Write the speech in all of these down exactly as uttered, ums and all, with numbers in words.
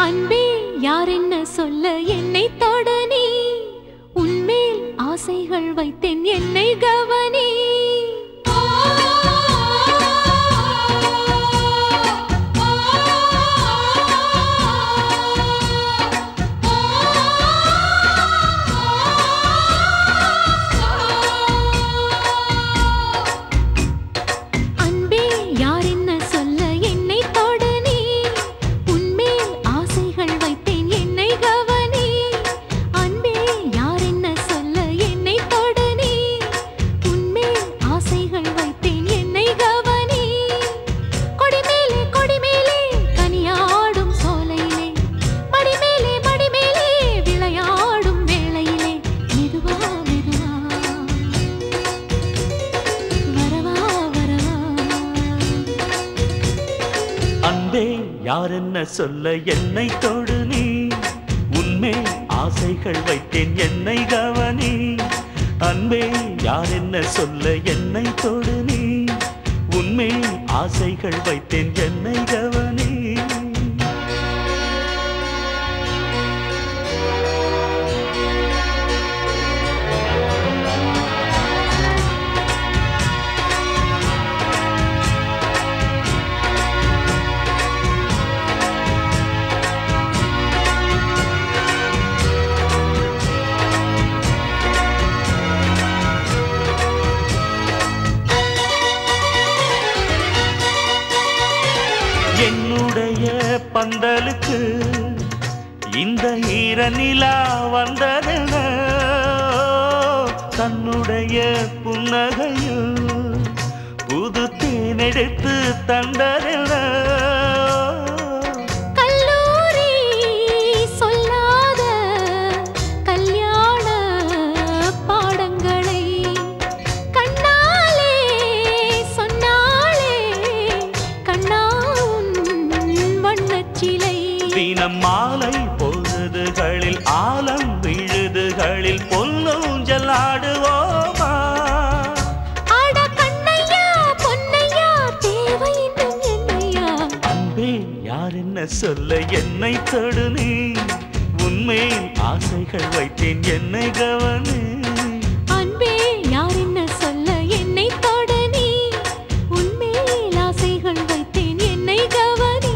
அன்பே யார் என்ன சொல்ல என்னை தொடு நீ உன்மேல் ஆசைகள் வைத்தேன் என்னை கவனி அன்பே யார் என்ன சொல்ல என்னை தொடு நீ உன்மேல் ஆசைகள் வைத்தேன் என்னை கவனி அன்பே யார் என்ன சொல்ல என்னை தொடு நீ உன்மேல் ஆசைகள் வைத்தேன் என்னை கவனி என்னுடைய பந்தலுக்கு இந்த ஈரநிலா வந்ததென தன்னுடைய புன்னகையில் புது தேனெடுத்து தந்ததென கல்லூரி சொல்லாத கல்யாண பாடங்களை கண்ணாலே சொன்னாலே கண்ணா தினம் மாலை பொழுதுகளில் ஆலம் விழுதுகளில் பொன்னூஞ்சல் ஆடுவோமா ஆட கண்ணையா பொன்னையா தேவை இன்னும் என்னையா அன்பே யார் என்ன சொல்ல என்னை தொடு நீ உன்மேல் ஆசைகள் வைத்தேன் என்னை கவனி அன்பே யார் என்ன சொல்ல என்னை தொடு நீ உன்மேல் ஆசைகள் வைத்தேன் என்னை கவனி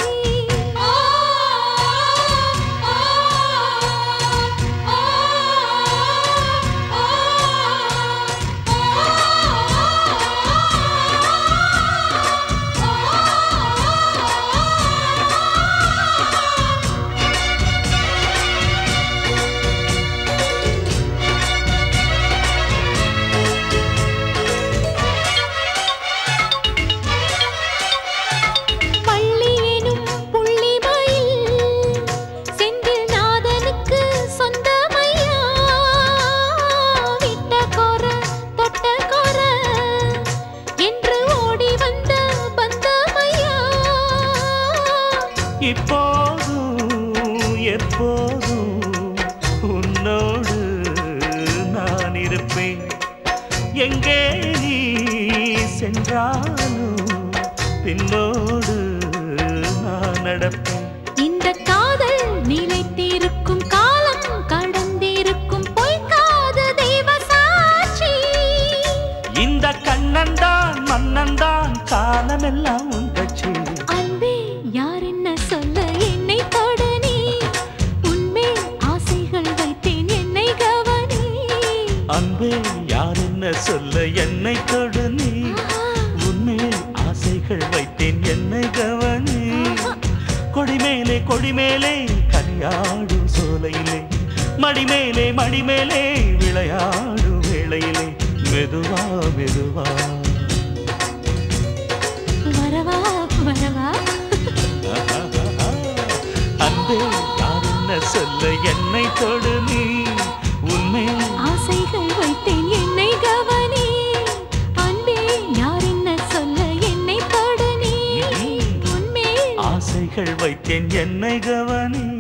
இப்போதும் எப்போதும் உன்னோடு நான் இருப்பேன் எங்கே நீ சென்றாலும் பின்னோடு நான் நடப்பேன் இந்த காதல் நிலைத்திருக்கும் காலம் கடந்திருக்கும் பொய்க்காத தெய்வ சாட்சி இந்த கண்ணன்தான் மன்னன்தான் காலமெல்லாம் உன் கட்சி அன்பே யார் என்ன சொல்ல என்னை தொடு நீ உன்மேல் ஆசைகள் வைத்தேன் என்னை கவனி அன்பே யார் என்ன சொல்ல என்னை தொடு நீ உன்மேல் ஆசைகள் வைத்தேன் என்னை கவனி கொடிமேலே கொடிமேலே கனியாடும் சோலையிலே மடிமேலே மடிமேலே விளையாடும் வேளையிலே மெதுவா மெதுவா வரவா வரவா அன்பே யார் என்ன சொல்ல என்னை தொடு நீ உன்மேல் ஆசைகள் வைத்தேன் என்னை கவனி அன்பே யார் என்ன சொல்ல என்னை தொடு நீ உன்மேல் ஆசைகள் வைத்தேன் என்னை கவனி